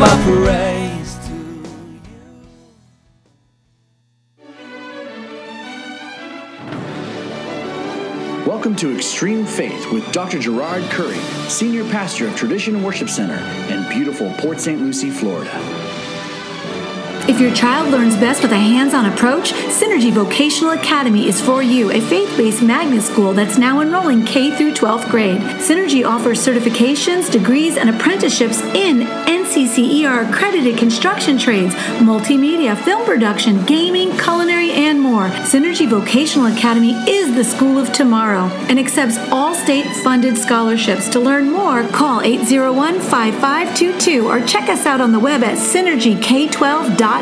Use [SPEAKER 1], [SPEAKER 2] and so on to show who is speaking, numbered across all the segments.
[SPEAKER 1] my praise to you.
[SPEAKER 2] Welcome to Extreme Faith with Dr. Gerard Curry, Senior Pastor of Tradition Worship Center in beautiful Port St. Lucie, Florida.
[SPEAKER 3] If your child learns best with a hands-on approach, Synergy Vocational Academy is for you, a faith-based magnet school that's now enrolling K through 12th grade. Synergy offers certifications, degrees, and apprenticeships in NCCER accredited construction trades, multimedia, film production, gaming, culinary, and more. Synergy Vocational Academy is the school of tomorrow and accepts all state-funded scholarships. To learn more, call 801-5522 or check us out on the web at synergyk12.com.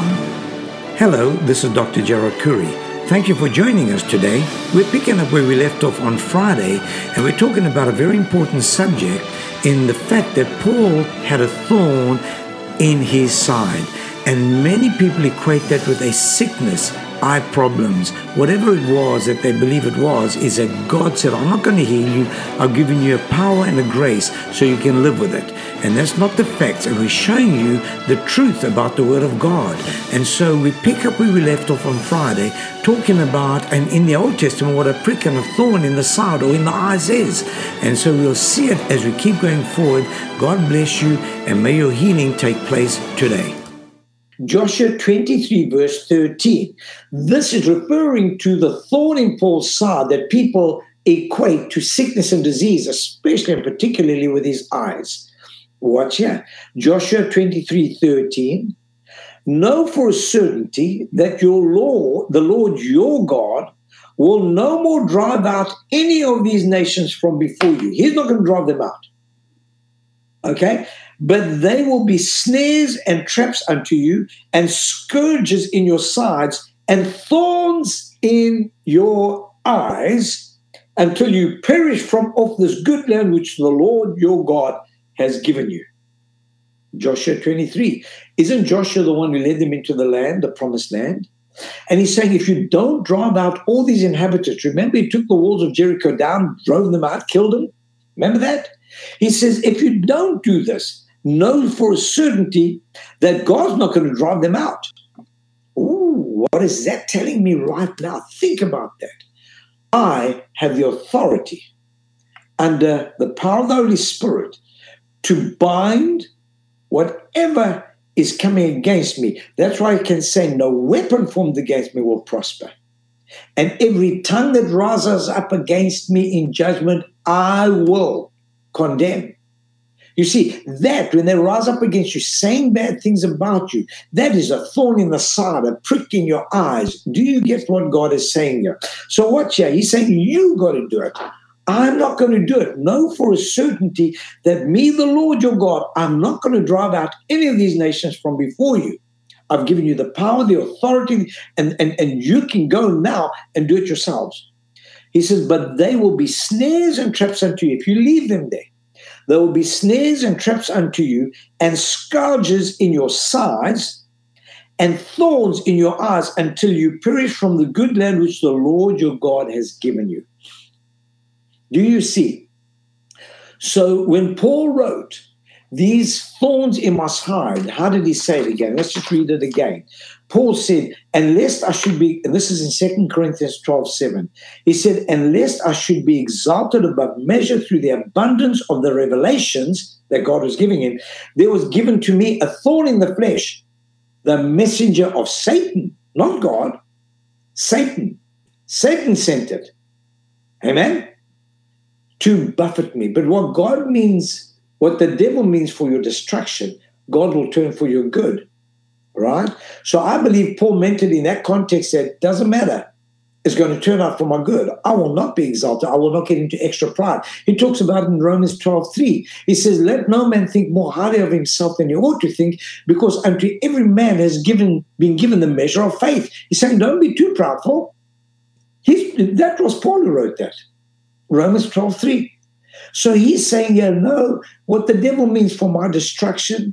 [SPEAKER 4] Hello, this is Dr. Gerard Curry. Thank you for joining us today. We're picking up where we left off on Friday, and we're talking about a very important subject in the fact that Paul had a thorn in his side. And many people equate that with a sickness, eye problems, whatever it was that they believe it was, is that God said, I'm not going to heal you. I've given you a power and a grace so you can live with it. And that's not the facts. And we're showing you the truth about the Word of God. And so we pick up where we left off on Friday, talking about, and in the Old Testament, what a prick and a thorn in the side or in the eyes is. And so we'll see it as we keep going forward. God bless you, and may your healing take place today.
[SPEAKER 5] Joshua 23 verse 13. This is referring to the thorn in Paul's side that people equate to sickness and disease, especially and particularly with his eyes. Watch here. Joshua 23:13. Know for a certainty that the Lord your God, will no more drive out any of these nations from before you. He's not going to drive them out. Okay? But they will be snares and traps unto you, and scourges in your sides, and thorns in your eyes, until you perish from off this good land which the Lord your God has given you. Joshua 23. Isn't Joshua the one who led them into the land, the promised land? And he's saying, if you don't drive out all these inhabitants, remember he took the walls of Jericho down, drove them out, killed them? Remember that? He says, if you don't do this, know for a certainty that God's not going to drive them out. Ooh, what is that telling me right now? Think about that. I have the authority under the power of the Holy Spirit to bind whatever is coming against me. That's why I can say no weapon formed against me will prosper. And every tongue that rises up against me in judgment, I will condemn. You see, that when they rise up against you, saying bad things about you, that is a thorn in the side, a prick in your eyes. Do you get what God is saying here? So watch here. He's saying, you got to do it. I'm not going to do it. Know for a certainty that me, the Lord your God, I'm not going to drive out any of these nations from before you. I've given you the power, the authority, and you can go now and do it yourselves. He says, but they will be snares and traps unto you if you leave them there. There will be snares and traps unto you, and scourges in your sides, and thorns in your eyes, until you perish from the good land which the Lord your God has given you. Do you see? So when Paul wrote, these thorns in my side, how did he say it again? Let's just read it again. Paul said, and lest I should be, and this is in 2 Corinthians 12:7. He said, and lest I should be exalted above measure through the abundance of the revelations that God was giving him, there was given to me a thorn in the flesh, the messenger of Satan, not God, Satan. Satan sent it. Amen? To buffet me. But what God means, what the devil means for your destruction, God will turn for your good. Right? So I believe Paul meant it in that context that it doesn't matter. It's going to turn out for my good. I will not be exalted. I will not get into extra pride. He talks about it in Romans 12:3. He says, let no man think more highly of himself than he ought to think, because unto every man has been given the measure of faith. He's saying, don't be too proudful. That was Paul who wrote that. Romans 12:3. So he's saying, no, what the devil means for my destruction,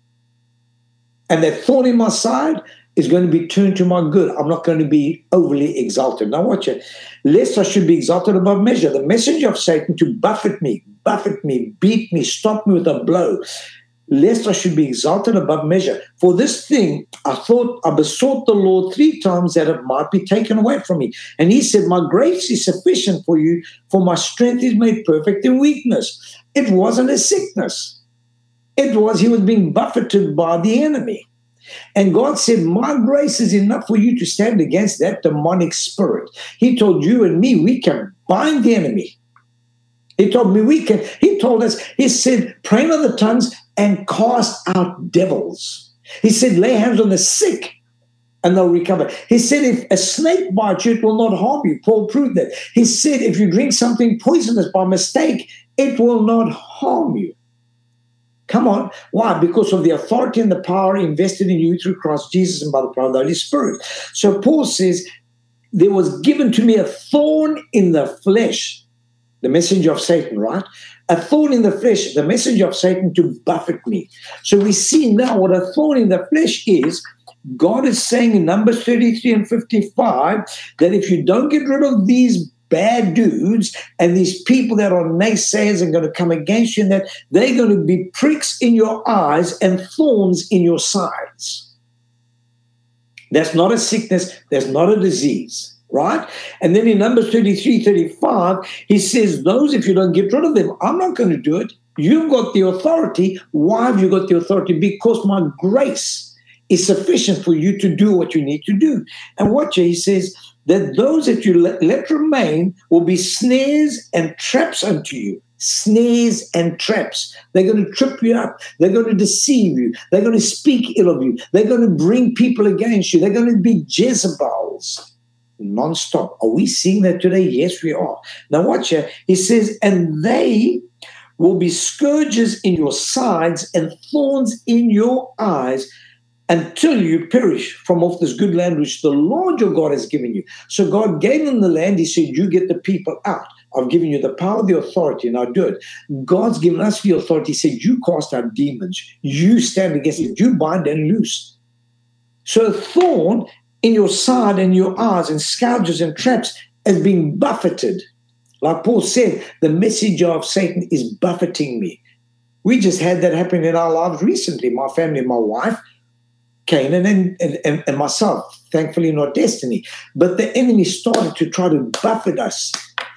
[SPEAKER 5] and that thorn in my side is going to be turned to my good. I'm not going to be overly exalted. Now watch it. Lest I should be exalted above measure. The messenger of Satan to buffet me, beat me, stop me with a blow. lest I should be exalted above measure. For this thing, I besought the Lord 3 times that it might be taken away from me. And he said, my grace is sufficient for you, for my strength is made perfect in weakness. It wasn't a sickness. He was being buffeted by the enemy. And God said, my grace is enough for you to stand against that demonic spirit. He told you and me, we can bind the enemy. He told me we can. He told us, he said, pray in other tongues and cast out devils. He said, lay hands on the sick and they'll recover. He said, if a snake bites you, it will not harm you. Paul proved that. He said, if you drink something poisonous by mistake, it will not harm you. Come on. Why? Because of the authority and the power invested in you through Christ Jesus and by the power of the Holy Spirit. So Paul says, there was given to me a thorn in the flesh, the messenger of Satan, right? A thorn in the flesh, the messenger of Satan to buffet me. So we see now what a thorn in the flesh is. God is saying in Numbers 33 and 55 that if you don't get rid of these bad dudes and these people that are naysayers and going to come against you, and that they're going to be pricks in your eyes and thorns in your sides. That's not a sickness. That's not a disease. Right? And then in Numbers 33, 35, he says, those, if you don't get rid of them, I'm not going to do it. You've got the authority. Why have you got the authority? Because my grace is sufficient for you to do what you need to do. And watch here, he says that those that you let remain will be snares and traps unto you. Snares and traps. They're going to trip you up. They're going to deceive you. They're going to speak ill of you. They're going to bring people against you. They're going to be Jezebels. Non-stop. Are we seeing that today? Yes, we are. Now watch here. He says, and they will be scourges in your sides and thorns in your eyes until you perish from off this good land which the Lord your God has given you. So God gave them the land. He said, you get the people out. I've given you the power, the authority, now do it. God's given us the authority. He said, you cast out demons. You stand against it. You bind and loose. So a thorn in your side and your eyes and scourges and traps as being buffeted. Like Paul said, the messenger of Satan is buffeting me. We just had that happen in our lives recently. My family, my wife, Canaan, and myself, thankfully not Destiny. But the enemy started to try to buffet us.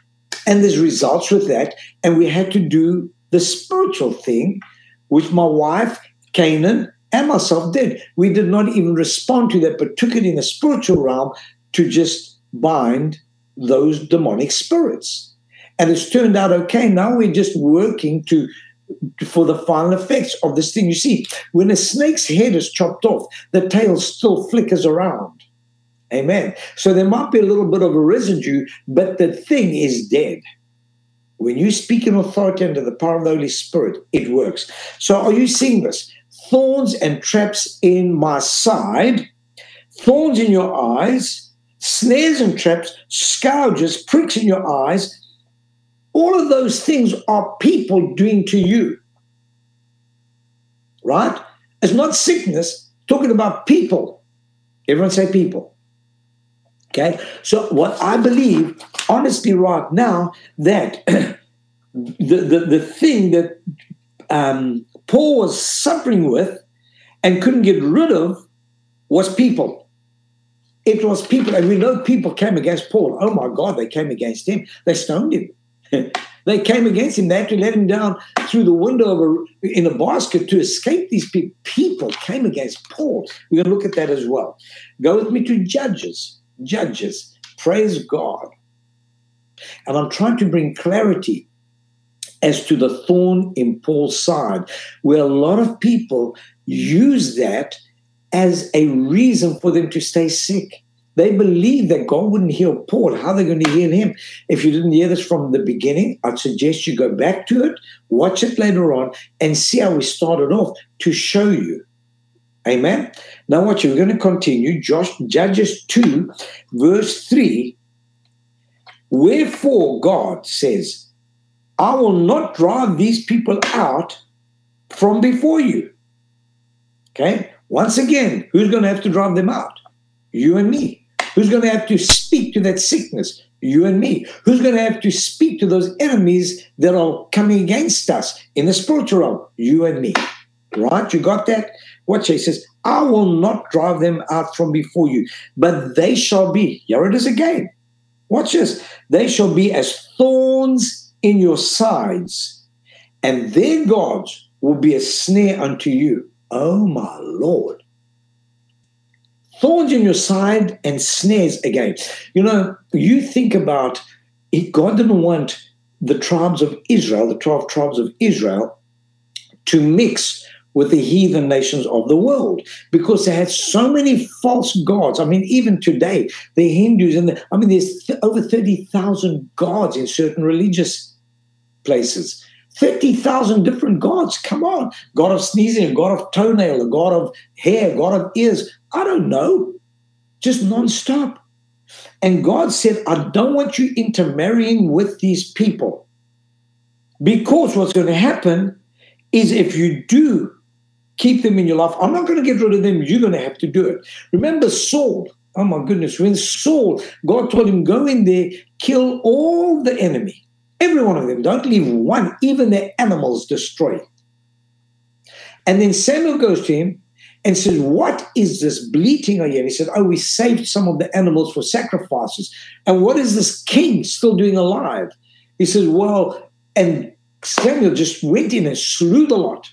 [SPEAKER 5] And there's results with that. And we had to do the spiritual thing, which my wife, Canaan, and myself did. We did not even respond to that, but took it in the spiritual realm to just bind those demonic spirits. And it's turned out okay. Now we're just working for the final effects of this thing. You see, when a snake's head is chopped off, the tail still flickers around. Amen. So there might be a little bit of a residue, but the thing is dead. When you speak in authority under the power of the Holy Spirit, it works. So are you seeing this? Thorns and traps in my side, thorns in your eyes, snares and traps, scourges, pricks in your eyes. All of those things are people doing to you. Right? It's not sickness, talking about people. Everyone say people. Okay? So what I believe, honestly, right now, that the thing that Paul was suffering with and couldn't get rid of was people. It was people, and we know people came against Paul. Oh my God, they came against him. They stoned him. They came against him. They had to let him down through the window in a basket to escape these people. People came against Paul. We're going to look at that as well. Go with me to Judges. Judges. Praise God. And I'm trying to bring clarity as to the thorn in Paul's side, where a lot of people use that as a reason for them to stay sick. They believe that God wouldn't heal Paul. How are they going to heal him? If you didn't hear this from the beginning, I'd suggest you go back to it, watch it later on, and see how we started off to show you. Amen? Now watch, we're going to continue. Judges 2, verse 3. Wherefore God says, I will not drive these people out from before you. Okay? Once again, who's going to have to drive them out? You and me. Who's going to have to speak to that sickness? You and me. Who's going to have to speak to those enemies that are coming against us in the spiritual realm? You and me. Right? You got that? Watch it. He says, I will not drive them out from before you, but they shall be, here it is again. Watch this. They shall be as thorns in your sides, and their gods will be a snare unto you. Oh, my Lord. Thorns in your side and snares again. You know, you think about it, God didn't want the tribes of Israel, the 12 tribes of Israel, to mix with the heathen nations of the world because they had so many false gods. I mean, even today, the Hindus, there's over 30,000 gods in certain religious places. 30,000 different gods. Come on. God of sneezing, a God of toenail, a God of hair, God of ears. I don't know. Just nonstop. And God said, I don't want you intermarrying with these people. Because what's going to happen is if you do keep them in your life, I'm not going to get rid of them. You're going to have to do it. Remember Saul. Oh, my goodness. When Saul, God told him, go in there, kill all the enemy. Every one of them. Don't leave one. Even the animals destroy. And then Samuel goes to him and says, what is this bleating I hear? And he said, oh, we saved some of the animals for sacrifices. And what is this king still doing alive? He says, well, and Samuel just went in and slew the lot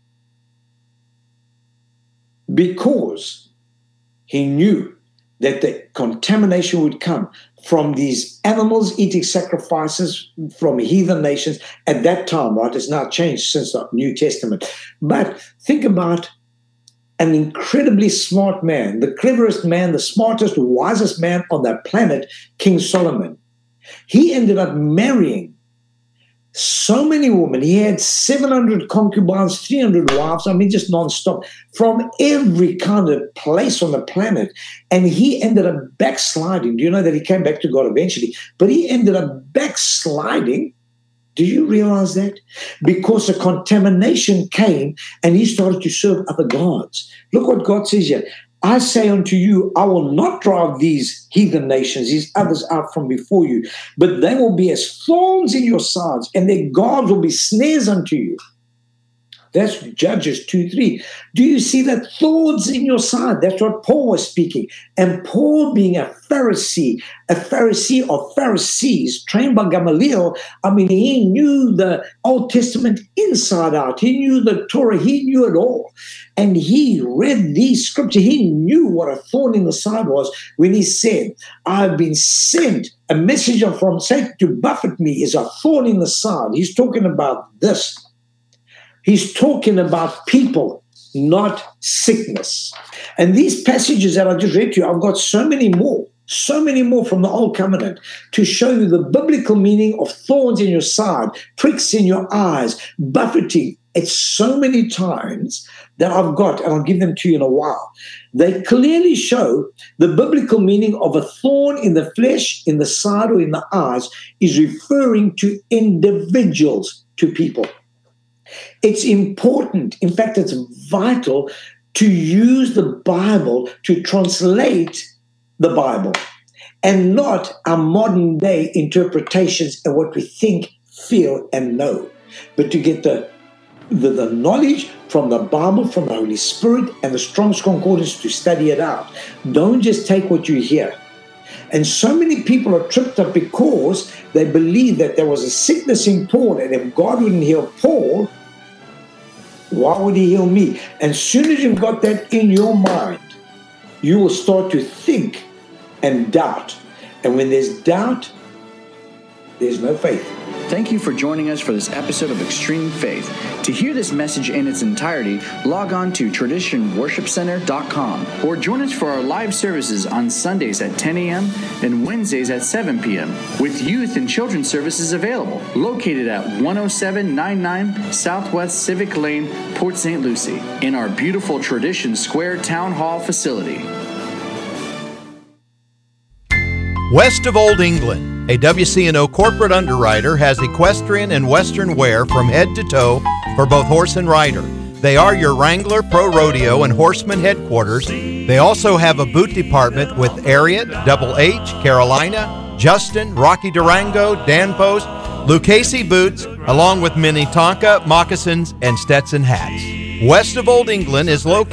[SPEAKER 5] because he knew that the contamination would come from these animals eating sacrifices from heathen nations at that time, right? It's now changed since the New Testament. But think about an incredibly smart man, the cleverest man, the smartest, wisest man on the planet, King Solomon. He ended up marrying so many women. He had 700 concubines, 300 wives, just nonstop, from every kind of place on the planet. And he ended up backsliding. Do you know that he came back to God eventually? But he ended up backsliding. Do you realize that? Because a contamination came and he started to serve other gods. Look what God says here. I say unto you, I will not drive these heathen nations, these others out from before you, but they will be as thorns in your sides, and their gods will be snares unto you. That's Judges 2:3. Do you see that? Thorns in your side? That's what Paul was speaking. And Paul, being a Pharisee of Pharisees, trained by Gamaliel, he knew the Old Testament inside out. He knew the Torah. He knew it all. And he read these scriptures. He knew what a thorn in the side was when he said, I've been sent. A messenger from Satan to buffet me is a thorn in the side. He's talking about this. He's talking about people, not sickness. And these passages that I just read to you, I've got so many more from the Old Covenant to show you the biblical meaning of thorns in your side, pricks in your eyes, buffeting. It's so many times that I've got, and I'll give them to you in a while. They clearly show the biblical meaning of a thorn in the flesh, in the side, or in the eyes is referring to individuals, to people. It's important, in fact, it's vital to use the Bible to translate the Bible and not our modern day interpretations and what we think, feel, and know, but to get the knowledge from the Bible, from the Holy Spirit, and the Strong's Concordance to study it out. Don't just take what you hear. And so many people are tripped up because they believe that there was a sickness in Paul, and if God wouldn't heal Paul, why would he heal me? And as soon as you've got that in your mind, you will start to think and doubt. And when there's doubt, there's no faith.
[SPEAKER 2] Thank you for joining us for this episode of Extreme Faith. To hear this message in its entirety, log on to traditionworshipcenter.com or join us for our live services on Sundays at 10 a.m. and Wednesdays at 7 p.m. with youth and children's services available. Located at 10799 Southwest Civic Lane, Port St. Lucie, in our beautiful Tradition Square Town Hall facility.
[SPEAKER 6] West of Old England, a WC&O corporate underwriter has equestrian and western wear from head to toe for both horse and rider. They are your Wrangler Pro Rodeo and Horseman headquarters. They also have a boot department with Ariat, Double H, Carolina, Justin, Rocky Durango, Danpost, Lucchese boots, along with Minnetonka, moccasins, and Stetson hats. West of Old England is located